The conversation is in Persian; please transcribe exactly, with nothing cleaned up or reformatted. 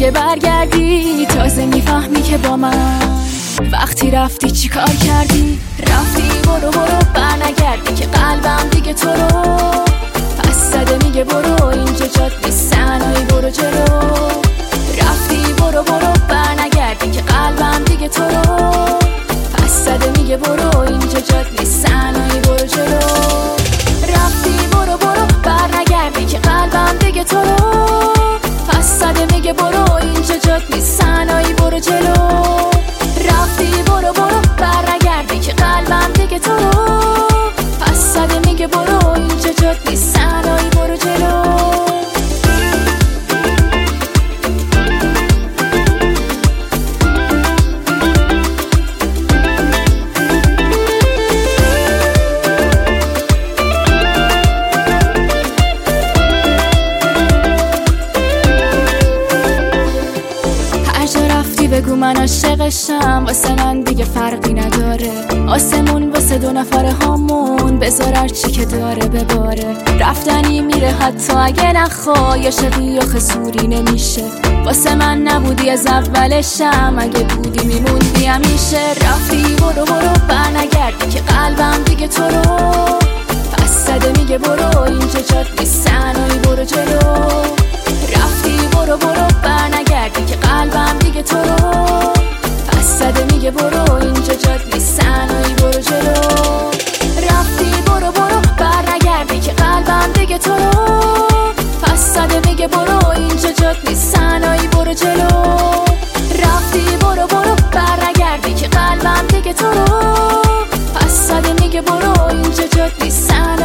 دیگه برگردی. تازه میفهمی که با من وقتی رفتی چی کار کردی. رفتی برو برو برنگردی که قلبم دیگه تو رو پس زده میگه برو اینجا جات نیست سنایی برو جلو. رفتی برو برو برنگردی که قلبم دیگه تو رو پس زده میگه برو اینجا جات نیست سنایی برو جلو. رفتی برو برو برنگردی که قلبم دیگه تو رو پس زده میگه برو اینجا جات نیست سنایی برو جلو. رفتی برو برو برنگردی که قلبم دیگه تو رو پس زده میگه برو اینجا جات نیست سنایی برو جلو. بگو من عاشقشم واسه من دیگه فرقی نداره. آسمون واسه دو نفر هامون بذار هرچی که داره بباره. رفتنی میره حتی اگه نخوای عاشقی آخه زوری نمیشه. واسه من نبودی از اولشم اگه بودی میموندی همیشه. رفتی برو برو برنگردی که قلبم دیگه تو رو پس زده میگه برو اینجا جات نیست سنایی برو جلو. رفتی برو برو برنگردی که قلبم دیگه تو رو پس زده میگه برو اینجا جات نیست سنایی برو جلو. رفتی برو برو برنگردی که قلبم دیگه تو رو پس زده میگه برو اینجا جات نیست سنایی برو جلو. رفتی برو برو برنگردی که قلبم دیگه تو رو پس زده میگه برو اینجا جات نیست سنایی